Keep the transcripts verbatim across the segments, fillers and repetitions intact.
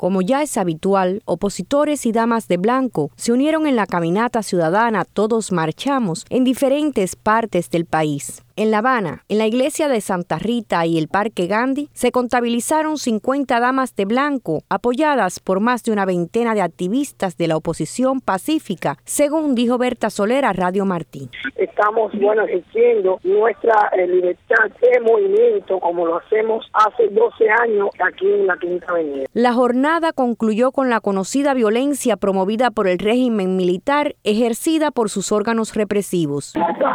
Como ya es habitual, opositores y damas de blanco se unieron en la caminata ciudadana Todos Marchamos en diferentes partes del país. En La Habana, en la iglesia de Santa Rita y el Parque Gandhi, se contabilizaron cincuenta damas de blanco, apoyadas por más de una veintena de activistas de la oposición pacífica, según dijo Berta Soler a Radio Martí. Estamos, bueno, ejerciendo nuestra eh, libertad de movimiento como lo hacemos hace doce años aquí en la Quinta Avenida. La jornada concluyó con la conocida violencia promovida por el régimen militar ejercida por sus órganos represivos.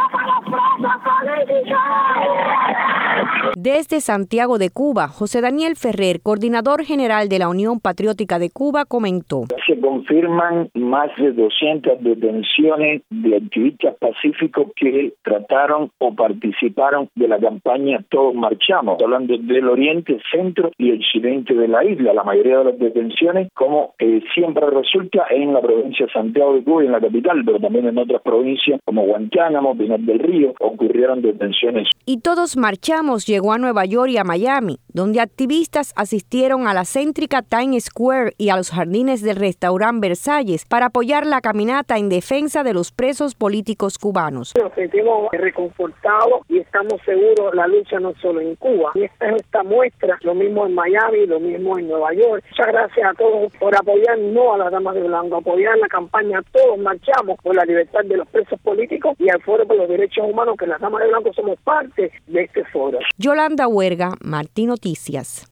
Desde Santiago de Cuba, José Daniel Ferrer, coordinador general de la Unión Patriótica de Cuba, comentó: Se confirman más de doscientas detenciones de activistas pacíficos que trataron o participaron de la campaña Todos Marchamos, hablando del oriente, centro y occidente de la isla. La mayoría de las detenciones, como eh, siempre resulta, en la provincia de Santiago de Cuba y en la capital, pero también en otras provincias como Guantánamo, Pinar del Río, ocurrieron detenciones. Y Todos Marchamos llegó a Nueva York y a Miami, donde activistas asistieron a la céntrica Times Square y a los jardines del restaurante Versalles para apoyar la caminata en defensa de los presos políticos cubanos. Nos sentimos reconfortados y estamos seguros la lucha no solo en Cuba. Y esta es esta muestra, lo mismo en Miami, lo mismo en Nueva York. Muchas gracias a todos por apoyar no a las damas de blanco, apoyar la campaña Todos Marchamos por la libertad de los presos políticos y al Foro por los Derechos Humanos, que las damas de blanco somos parte de este foro. Yolanda Huerga, Martí Noticias.